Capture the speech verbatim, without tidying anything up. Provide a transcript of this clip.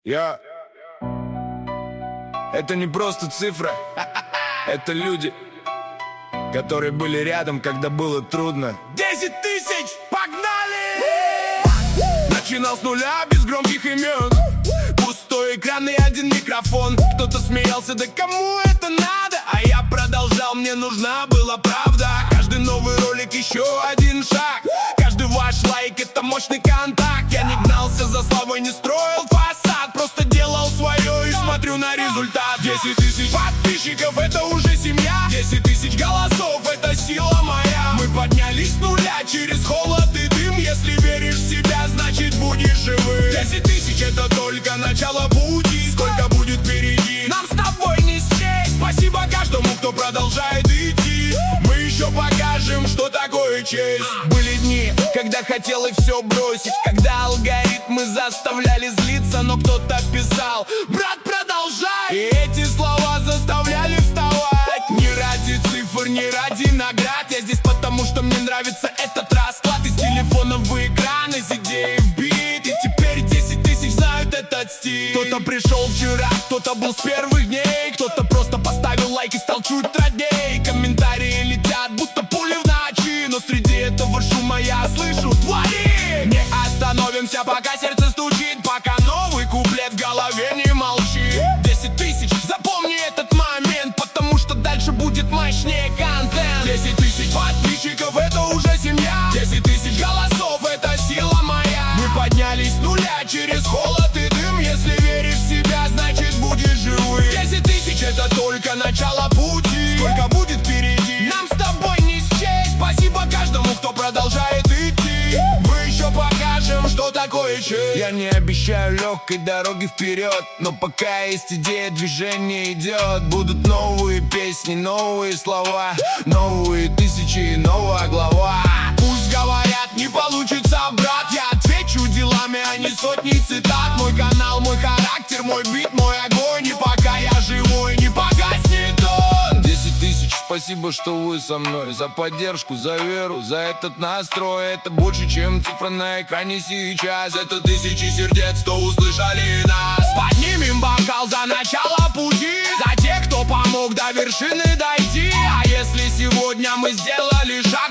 Я... Это не просто цифра, это люди, которые были рядом, когда было трудно. Десять тысяч, погнали! Начинал с нуля, без громких имен. Пустой экран и один микрофон. Кто-то смеялся, да кому это надо? А я продолжал, мне нужна была правда. Каждый новый ролик еще один шаг. Каждый ваш лайк это мощный контакт. Я не гнался за славой, не строил фасад. Просто делал свое и смотрю на результат. Десять тысяч подписчиков это уже семья. Десять тысяч голосов это сила моя. Мы поднялись с нуля через холод и дым. Если веришь в себя, значит будешь живым. Десять тысяч это только начало пути. Сколько будет впереди, нам с тобой не счесть. Спасибо каждому, кто продолжает идти. Мы еще покажем, что такое честь. Были дни, когда хотел и все бросить, когда алгоритмы заставляли злиться. Но кто-то писал: брат, продолжай. И эти слова заставляли вставать. Не ради цифр, не ради наград. Я здесь потому, что мне нравится этот расклад. Из телефонов в экран, из идеи в бит. И теперь десять тысяч знают этот стиль. Кто-то пришел вчера, кто-то был с первых дней. Кто-то просто поставил лайк и стал чуть родней. Комментарии летят, будто пули в ночи. Но среди этого шума я слышу: твори! Не остановимся, пока сердце стучит, пока новый куплет в голове не молчит. Десять тысяч, запомни этот момент, потому что дальше будет мощнее контент. Десять тысяч подписчиков это уже семья. Десять тысяч голосов это сила моя. Мы поднялись с нуля через холод и дым. Если веришь в себя, значит будешь живым. Десять тысяч это только начало пути. Сколько будет впереди, нам с тобой не счесть. Спасибо каждому, кто продолжает идти. Мы еще покажем, что такое честь. Я не обещаю легкой дороги вперед, но пока есть идея, движение идет. Будут новые песни, новые слова, новые тысячи и новая глава. Пусть говорят, не получится, брат. Я отвечу делами, а не сотни цитат. Мой канал, мой характер, мой бит, мой огонь. И пока я живой, не погаснет он. Десять тысяч, спасибо, что вы со мной. За поддержку, за веру, за этот настрой. Это больше, чем цифра на экране сейчас. Это тысячи сердец, что услышали нас. Поднимем бокал за начало пути, за тех, кто помог до вершины дойти. А если сегодня мы сделали шаг,